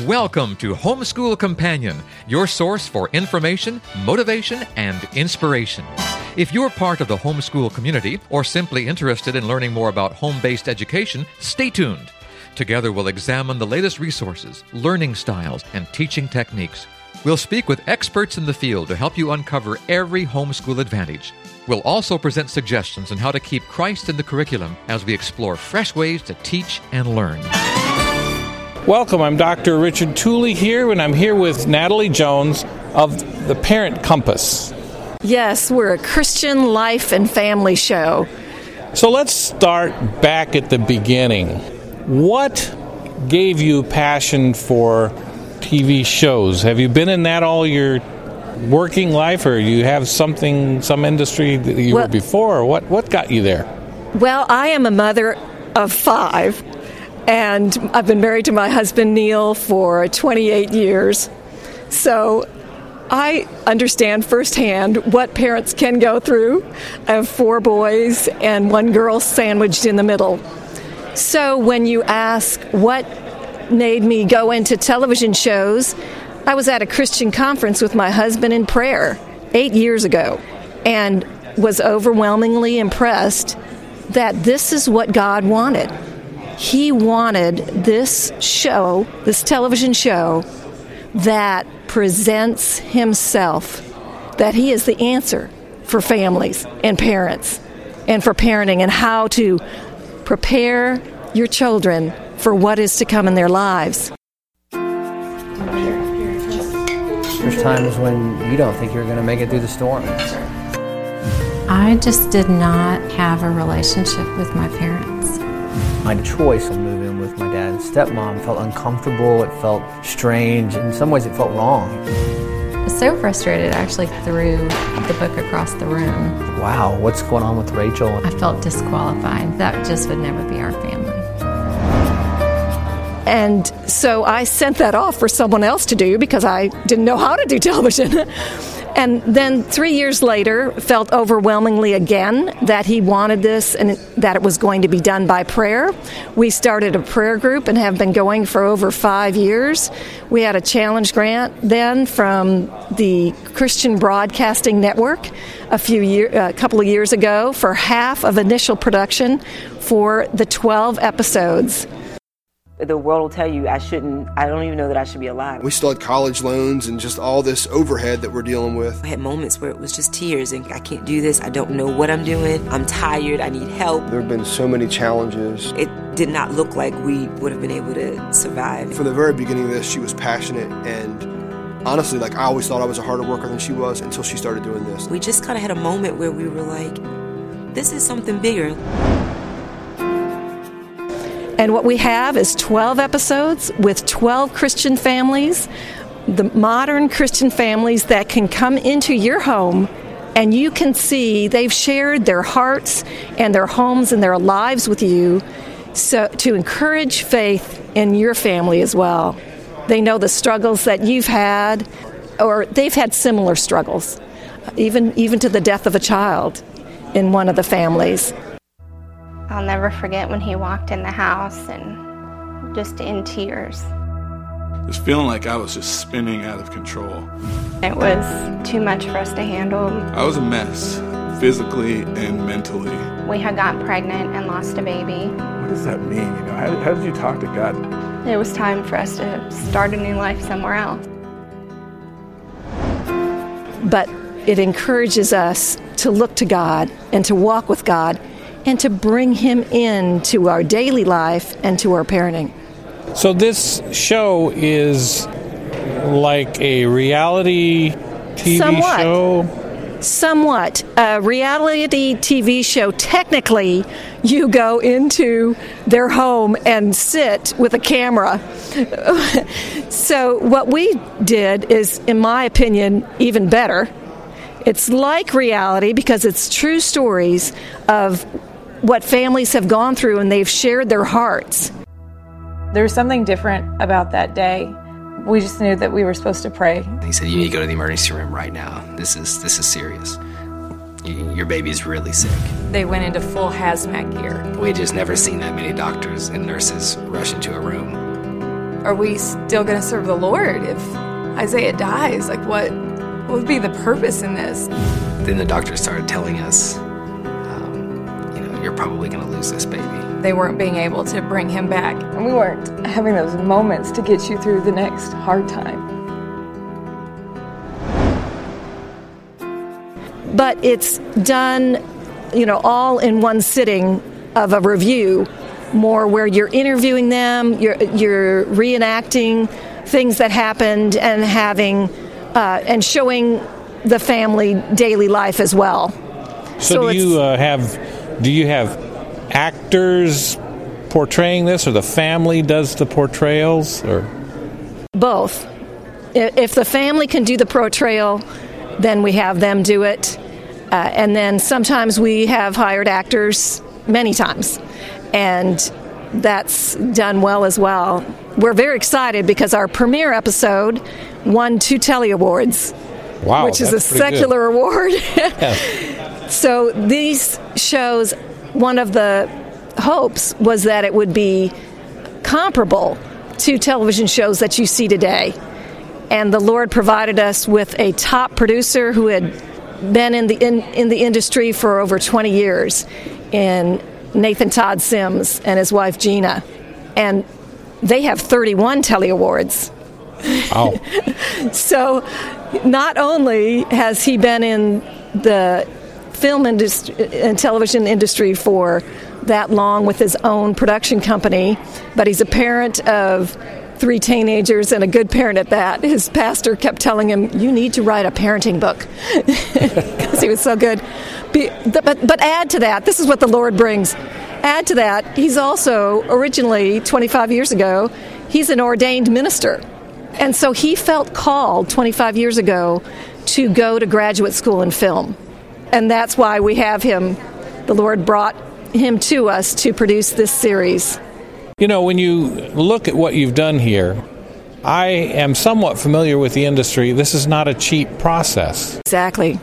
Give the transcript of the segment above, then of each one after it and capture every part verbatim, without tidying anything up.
Welcome to Homeschool Companion, your source for information, motivation, and inspiration. If you're part of the homeschool community or simply interested in learning more about home-based education, stay tuned. Together we'll examine the latest resources, learning styles, and teaching techniques. We'll speak with experts in the field to help you uncover every homeschool advantage. We'll also present suggestions on how to keep Christ in the curriculum as we explore fresh ways to teach and learn. Welcome, I'm Doctor Richard Tooley here, and I'm here with Natalie Jones of the Parent Compass. Yes, we're a Christian life and family show. So let's start back at the beginning. What gave you passion for T V shows? Have you been in that all your working life, or you have something, some industry that you well, were before, or what, what got you there? Well, I am a mother of five. And I've been married to my husband, Neil, for twenty-eight years. So I understand firsthand what parents can go through. I have four boys and one girl sandwiched in the middle. So when you ask what made me go into television shows, I was at a Christian conference with my husband in prayer eight years ago and was overwhelmingly impressed that this is what God wanted. He wanted this show, this television show, that presents himself, that he is the answer for families and parents and for parenting and how to prepare your children for what is to come in their lives. There's times when you don't think you're going to make it through the storm. I just did not have a relationship with my parents. My choice of moving with my dad and stepmom felt uncomfortable, it felt strange, in some ways it felt wrong. I was so frustrated I actually threw the book across the room. Wow, what's going on with Rachel? I felt disqualified. That just would never be our family. And so I sent that off for someone else to do because I didn't know how to do television. And then three years later, felt overwhelmingly again that he wanted this and that it was going to be done by prayer. We started a prayer group and have been going for over five years. We had a challenge grant then from the Christian Broadcasting Network a few year, a couple of years ago for half of initial production for the twelve episodes. The world will tell you I shouldn't, I don't even know that I should be alive. We still had college loans and just all this overhead that we're dealing with. I had moments where it was just tears and I can't do this, I don't know what I'm doing, I'm tired, I need help. There have been so many challenges. It did not look like we would have been able to survive. From the very beginning of this, she was passionate, and honestly, like I always thought I was a harder worker than she was until she started doing this. We just kind of had a moment where we were like, this is something bigger. And what we have is twelve episodes with twelve Christian families, the modern Christian families that can come into your home and you can see they've shared their hearts and their homes and their lives with you so to encourage faith in your family as well. They know the struggles that you've had, or they've had similar struggles, even, even to the death of a child in one of the families. I'll never forget when he walked in the house and just in tears. Just feeling like I was just spinning out of control. It was too much for us to handle. I was a mess, physically and mentally. We had gotten pregnant and lost a baby. What does that mean? You know, how, how did you talk to God? It was time for us to start a new life somewhere else. But it encourages us to look to God and to walk with God and to bring him into our daily life and to our parenting. So this show is like a reality T V Somewhat. show? Somewhat. A reality T V show, technically, you go into their home and sit with a camera. So what we did is, in my opinion, even better. It's like reality because it's true stories of what families have gone through, and they've shared their hearts. There was something different about that day. We just knew that we were supposed to pray. He said, you need to go to the emergency room right now. This is this is serious. You, your baby's really sick. They went into full hazmat gear. We had just never seen that many doctors and nurses rush into a room. are we still going to serve the Lord if Isaiah dies? Like, what, what would be the purpose in this? Then the doctor started telling us, um, you know, you're probably going to lose this baby. They weren't being able to bring him back, and we weren't having those moments to get you through the next hard time. But it's done, you know, all in one sitting of a review, more where you're interviewing them, you're you're reenacting things that happened and having uh, and showing the family daily life as well. So, so do you uh, have do you have actors portraying this, or the family does the portrayals, or both? If the family can do the portrayal, then we have them do it. Uh, and then sometimes we have hired actors, many times, and that's done well as well. We're very excited because our premiere episode won two Telly Awards, wow, which is a secular good. award. Yes. So these shows, one of the hopes was that it would be comparable to television shows that you see today. And the Lord provided us with a top producer who had been in the in, in the industry for over twenty years, in Nathan Todd Sims and his wife Gina, and they have thirty-one Telly Awards. Wow. So not only has he been in the film industry and television industry for that long with his own production company, but he's a parent of three teenagers, and a good parent at that. His pastor kept telling him, you need to write a parenting book, because he was so good. But, but add to that, this is what the Lord brings. Add to that, he's also, originally, twenty-five years ago, he's an ordained minister. And so he felt called twenty-five years ago to go to graduate school in film. And that's why we have him. The Lord brought him to us to produce this series. You know, when you look at what you've done here, I am somewhat familiar with the industry. This is not a cheap process. Exactly.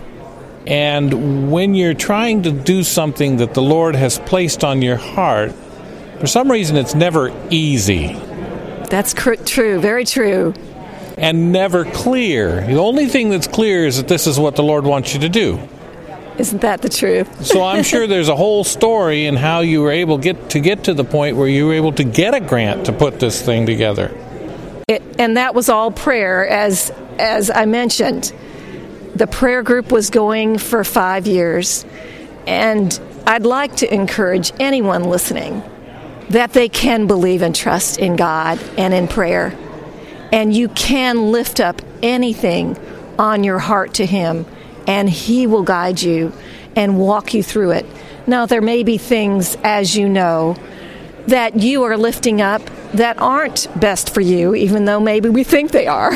And when you're trying to do something that the Lord has placed on your heart, for some reason it's never easy. That's cr- true, very true. And never clear. The only thing that's clear is that this is what the Lord wants you to do. Isn't that the truth? So I'm sure there's a whole story in how you were able get to get to the point where you were able to get a grant to put this thing together. It, and that was all prayer, as as I mentioned. The prayer group was going for five years. And I'd like to encourage anyone listening that they can believe and trust in God and in prayer. And you can lift up anything on your heart to Him, and He will guide you and walk you through it. Now, there may be things, as you know, that you are lifting up that aren't best for you, even though maybe we think they are.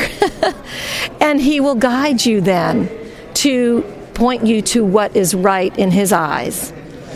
And He will guide you then to point you to what is right in His eyes.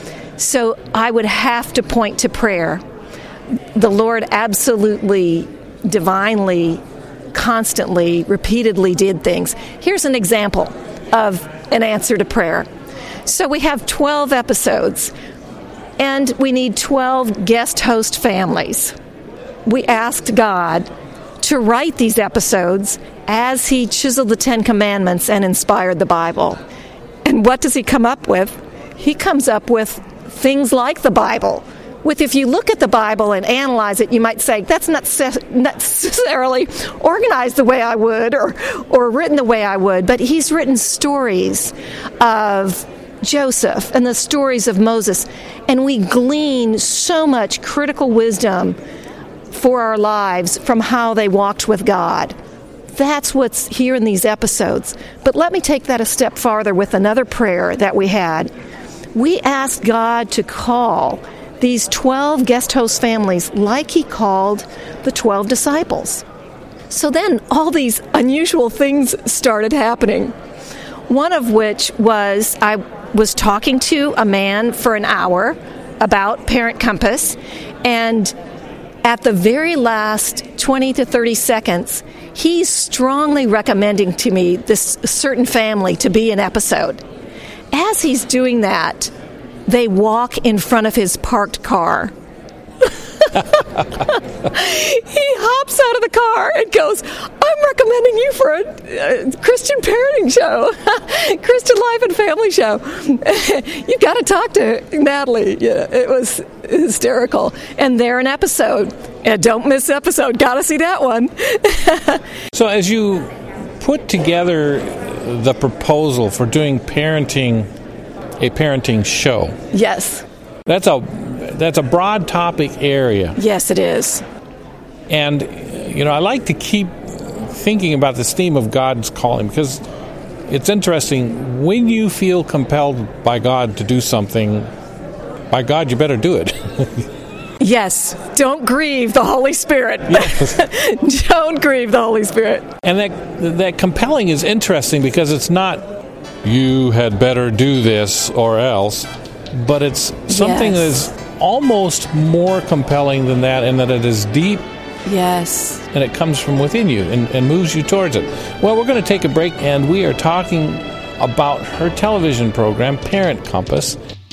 So I would have to point to prayer. The Lord absolutely, divinely, constantly, repeatedly did things. Here's an example of an answer to prayer. So we have twelve episodes, and we need twelve guest host families. We asked God to write these episodes as He chiseled the Ten Commandments and inspired the Bible. And what does He come up with? He comes up with things like the Bible. With, if you look at the Bible and analyze it, you might say, that's not necessarily organized the way I would, or, or written the way I would. But He's written stories of Joseph and the stories of Moses. And we glean so much critical wisdom for our lives from how they walked with God. That's what's here in these episodes. But let me take that a step farther with another prayer that we had. We asked God to call these twelve guest host families like He called the twelve disciples. So then all these unusual things started happening. One of which was I was talking to a man for an hour about Parent Compass, and at the very last twenty to thirty seconds, he's strongly recommending to me this certain family to be an episode. As he's doing that, they walk in front of his parked car. He hops out of the car and goes, I'm recommending you for a, a Christian parenting show, Christian life and family show. You got to talk to Natalie. Yeah, it was hysterical. And they're an episode. And don't miss episode. Got to see that one. So as you put together the proposal for doing parenting, a parenting show. Yes. That's a that's a broad topic area. Yes, it is. And, you know, I like to keep thinking about this theme of God's calling, because it's interesting. When you feel compelled by God to do something, by God, you better do it. Yes. Don't grieve the Holy Spirit. Yes. Don't grieve the Holy Spirit. And that that compelling is interesting because it's not, you had better do this or else, but it's something Yes. that is almost more compelling than that, and that it is deep. Yes. And it comes from within you and, and moves you towards it. Well, we're going to take a break, and we are talking about her television program, Parent Compass.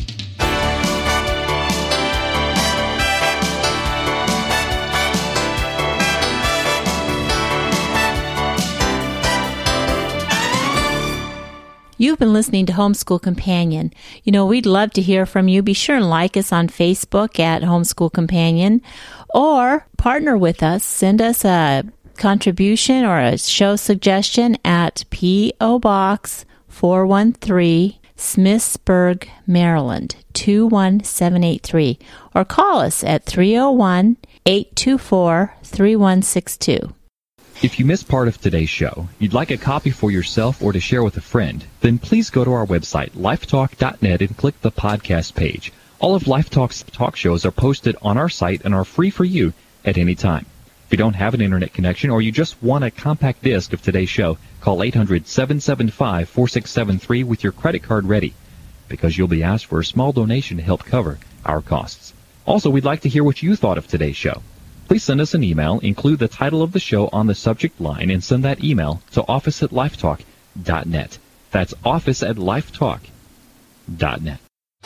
You've been listening to Homeschool Companion. You know, we'd love to hear from you. Be sure and like us on Facebook at Homeschool Companion, or partner with us. Send us a contribution or a show suggestion at P O. Box four one three, Smithsburg, Maryland, two one seven eight three, or call us at three oh one, eight two four, three one six two. If you missed part of today's show, you'd like a copy for yourself or to share with a friend, then please go to our website, lifetalk dot net, and click the podcast page. All of LifeTalk's talk shows are posted on our site and are free for you at any time. If you don't have an internet connection or you just want a compact disc of today's show, call eight hundred, seven seven five, four six seven three with your credit card ready, because you'll be asked for a small donation to help cover our costs. Also, we'd like to hear what you thought of today's show. Please send us an email, include the title of the show on the subject line, and send that email to office at lifetalk dot net. That's office at lifetalk dot net.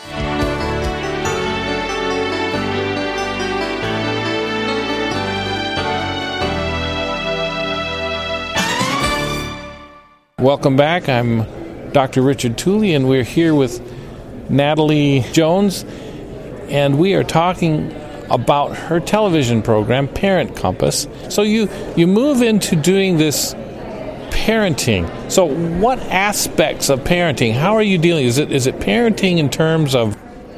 Welcome back. I'm Doctor Richard Tooley, and we're here with Natalie Jones, and we are talking about her television program, Parent Compass. So you, you move into doing this parenting. So what aspects of parenting, how are you dealing? Is it is it parenting in terms of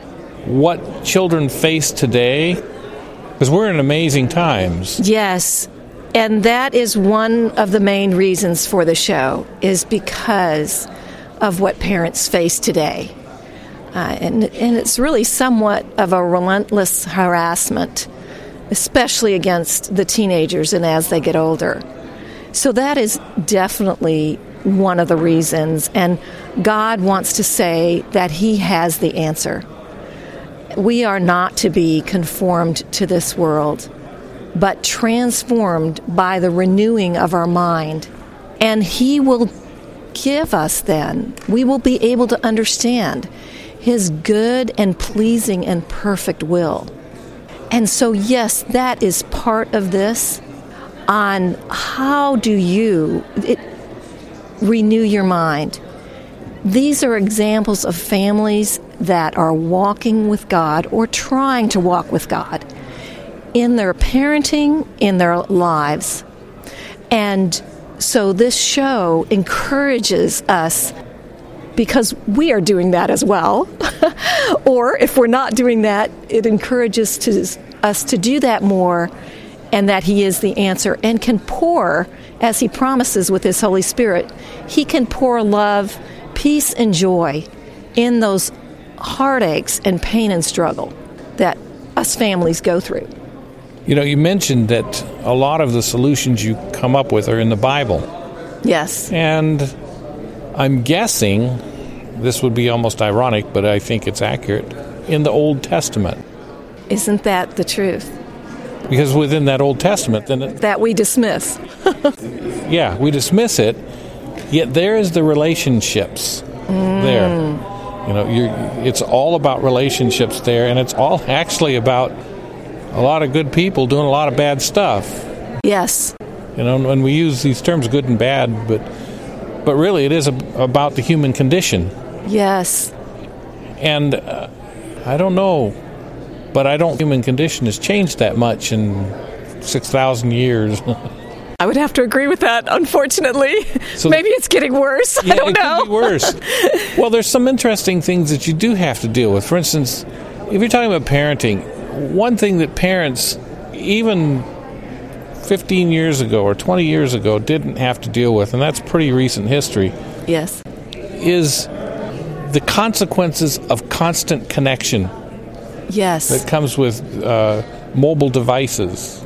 what children face today? Because we're in amazing times. Yes. And that is one of the main reasons for the show, is because of what parents face today. Uh, and, and it's really somewhat of a relentless harassment, especially against the teenagers and as they get older. So that is definitely one of the reasons. And God wants to say that He has the answer. We are not to be conformed to this world, but transformed by the renewing of our mind. And He will give us then, we will be able to understand His good and pleasing and perfect will. And so, yes, that is part of this, on how do you it, renew your mind. These are examples of families that are walking with God or trying to walk with God in their parenting, in their lives. And so this show encourages us, because we are doing that as well. Or if we're not doing that, it encourages to, us to do that more, and that He is the answer and can pour, as He promises with His Holy Spirit, He can pour love, peace, and joy in those heartaches and pain and struggle that us families go through. You know, you mentioned that a lot of the solutions you come up with are in the Bible. Yes. And I'm guessing, this would be almost ironic, but I think it's accurate, in the Old Testament. Isn't that the truth? Because within that Old Testament, then it, that we dismiss. yeah, we dismiss it, yet there is the relationships mm. there. You know, you're, it's all about relationships there, and it's all actually about a lot of good people doing a lot of bad stuff. Yes. You know, when we use these terms good and bad, but but really it is a, about the human condition. Yes. And uh, I don't know, but I don't think the human condition has changed that much in six thousand years. I would have to agree with that, unfortunately. So maybe it's getting worse. Yeah, I don't it know. Could be worse. Well, there's some interesting things that you do have to deal with. For instance, if you're talking about parenting, one thing that parents, even fifteen years ago or twenty years ago, didn't have to deal with, and that's pretty recent history. Yes. Is the consequences of constant connection. Yes. That comes with uh, mobile devices.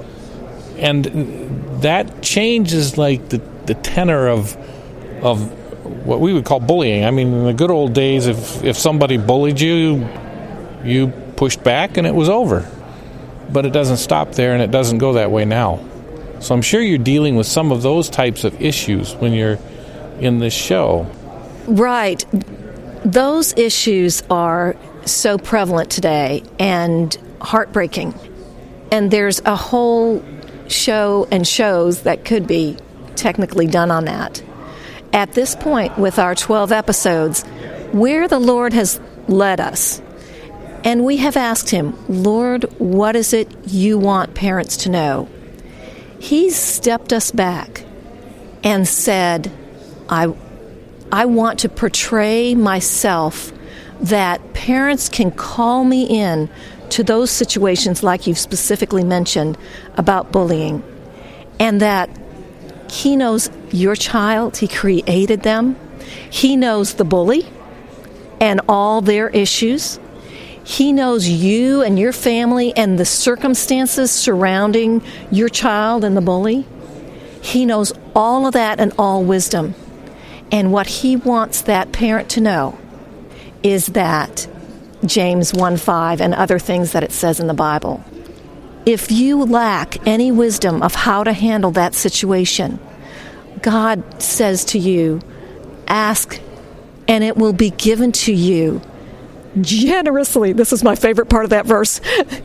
And that changes like the, the tenor of of what we would call bullying. I mean, in the good old days, if, if somebody bullied you, you pushed back and it was over. But it doesn't stop there, and it doesn't go that way now. So I'm sure you're dealing with some of those types of issues when you're in this show. Right. Those issues are so prevalent today and heartbreaking. And there's a whole show and shows that could be technically done on that. At this point, with our twelve episodes, where the Lord has led us, and we have asked Him, Lord, what is it you want parents to know? He's stepped us back and said, I, I want to portray myself that parents can call me in to those situations like you've specifically mentioned about bullying, and that He knows your child, He created them, He knows the bully and all their issues, He knows you and your family and the circumstances surrounding your child and the bully. He knows all of that and all wisdom, and what He wants that parent to know is that James one five and other things that it says in the Bible. If you lack any wisdom of how to handle that situation, God says to you, ask and it will be given to you generously. This is my favorite part of that verse.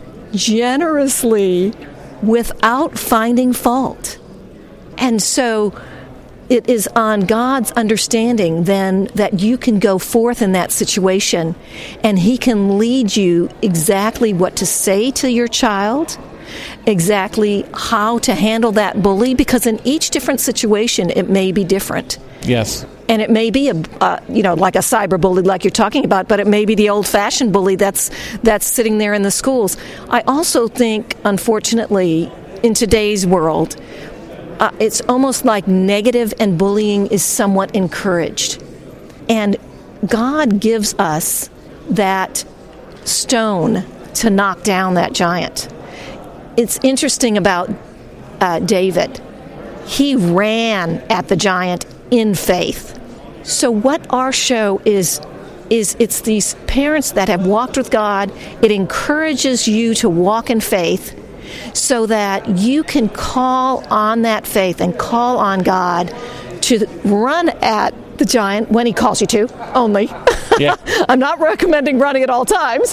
Generously, without finding fault. And so it is on God's understanding then that you can go forth in that situation, and He can lead you exactly what to say to your child, exactly how to handle that bully, because in each different situation it may be different. Yes. And it may be a uh, you know like a cyber bully like you're talking about, but it may be the old-fashioned bully that's that's sitting there in the schools. I also think, unfortunately, in today's world, Uh, it's almost like negative and bullying is somewhat encouraged. And God gives us that stone to knock down that giant. It's interesting about uh, David. He ran at the giant in faith. So what our show is, is it's these parents that have walked with God. It encourages you to walk in faith, so that you can call on that faith and call on God to run at the giant when He calls you to, only. Yeah. I'm not recommending running at all times.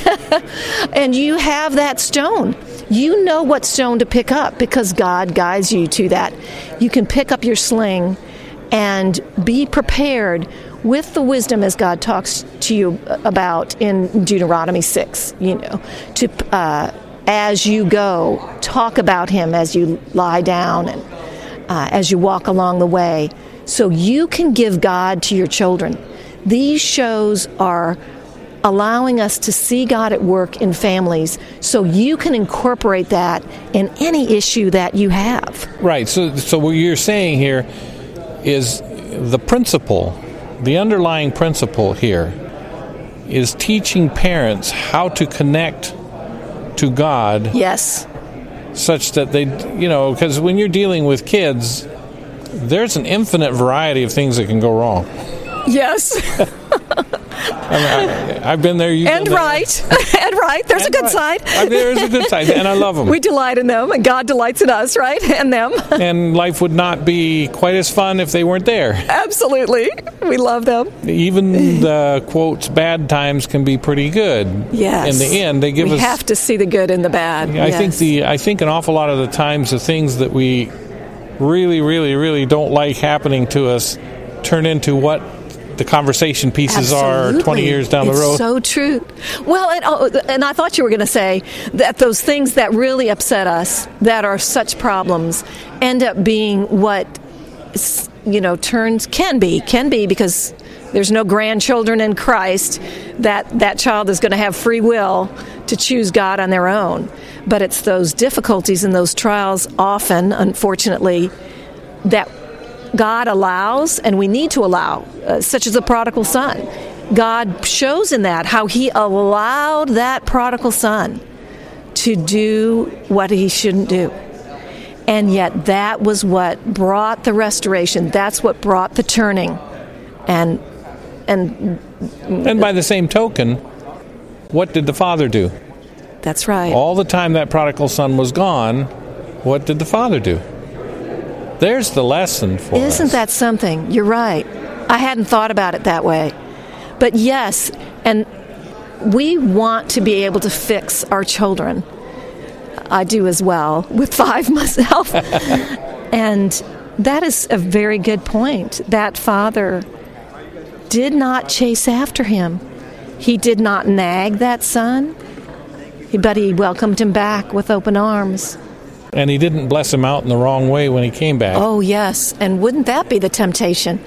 And you have that stone. You know what stone to pick up because God guides you to that. You can pick up your sling and be prepared with the wisdom as God talks to you about in Deuteronomy six, you know, to... Uh, as you go, talk about Him as you lie down and uh, as you walk along the way, so you can give God to your children. These shows are allowing us to see God at work in families, so you can incorporate that in any issue that you have. Right. So, so what you're saying here is the principle, the underlying principle here, is teaching parents how to connect to God. Yes. Such that they, you know, because when you're dealing with kids, there's an infinite variety of things that can go wrong. Yes. I, I've been there. You've and been there. right. and right. There's and a good right. side. I mean, there's a good side, and I love them. We delight in them, and God delights in us, right? And them. And life would not be quite as fun if they weren't there. Absolutely. We love them. Even the, quotes, bad times can be pretty good. Yes. In the end, they give we us... We have to see the good in the bad. I yes. think the I think an awful lot of the times the things that we really, really, really don't like happening to us turn into what the conversation pieces Absolutely. are twenty years down it's the road. So true. Well, and, oh, and I thought you were going to say that those things that really upset us, that are such problems, end up being what, you know, turns, can be, can be because there's no grandchildren in Christ, that that child is going to have free will to choose God on their own. But it's those difficulties and those trials often, unfortunately, that God allows, and we need to allow, uh, such as the prodigal son. God shows in that how he allowed that prodigal son to do what he shouldn't do. And yet that was what brought the restoration. That's what brought the turning. And and and by the same token, what did the father do? That's right. All the time that prodigal son was gone, what did the father do? There's the lesson for us. Isn't that something? You're right. I hadn't thought about it that way. But yes, and we want to be able to fix our children. I do as well, with five myself. And that is a very good point. That father did not chase after him. He did not nag that son, but he welcomed him back with open arms. And he didn't bless him out in the wrong way when he came back. Oh, yes. And wouldn't that be the temptation?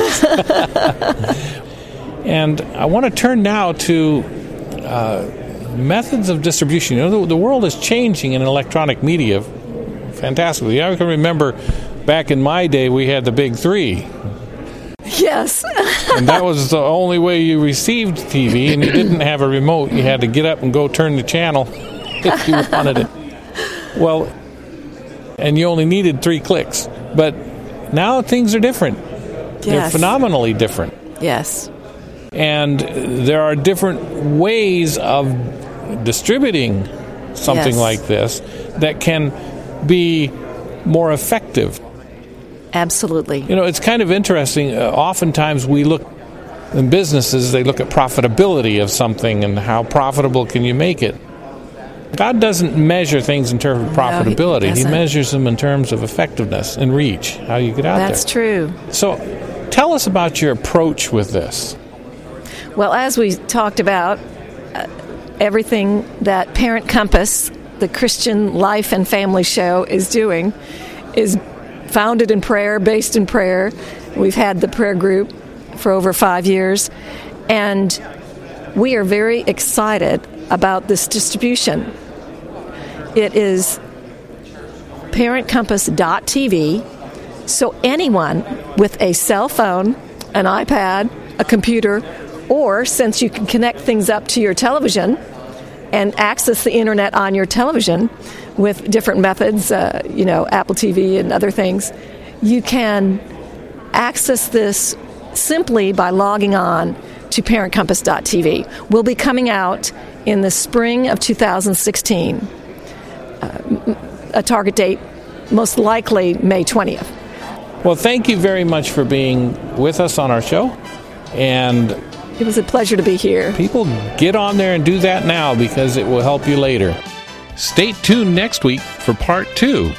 And I want to turn now to uh, methods of distribution. You know, the, the world is changing in electronic media fantastically. I can remember back in my day, we had the big three. Yes. And that was the only way you received T V, and you didn't have a remote. You had to get up and go turn the channel if you wanted it. Well, and you only needed three clicks. But now things are different. Yes. They're phenomenally different. Yes. And there are different ways of distributing something Yes. like this that can be more effective. Absolutely. You know, it's kind of interesting. Uh, oftentimes we look in businesses, they look at profitability of something and how profitable can you make it. God doesn't measure things in terms of profitability. No, he he doesn't. measures them in terms of effectiveness and reach, how you get out That's there. true. So tell us about your approach with this. Well, as we talked about, uh, everything that Parent Compass, the Christian life and family show, is doing is founded in prayer, based in prayer. We've had the prayer group for over five years, and we are very excited about this distribution. It is parent compass dot t v, so anyone with a cell phone, an iPad, a computer, or since you can connect things up to your television and access the internet on your television with different methods, uh, you know, Apple T V and other things, you can access this simply by logging on to parent compass dot t v. We'll be coming out in the spring of two thousand sixteen, uh, a target date most likely May twentieth. Well, thank you very much for being with us on our show. And it was a pleasure to be here. People, get on there and do that now because it will help you later. Stay tuned next week for part two.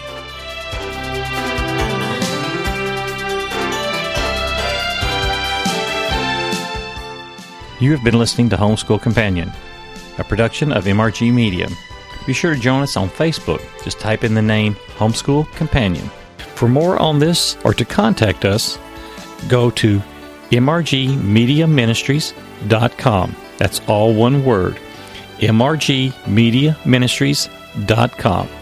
You have been listening to Homeschool Companion, a production of M R G Media. Be sure to join us on Facebook. Just type in the name Homeschool Companion. For more on this or to contact us, go to m r g media ministries dot com. That's all one word, m r g media ministries dot com.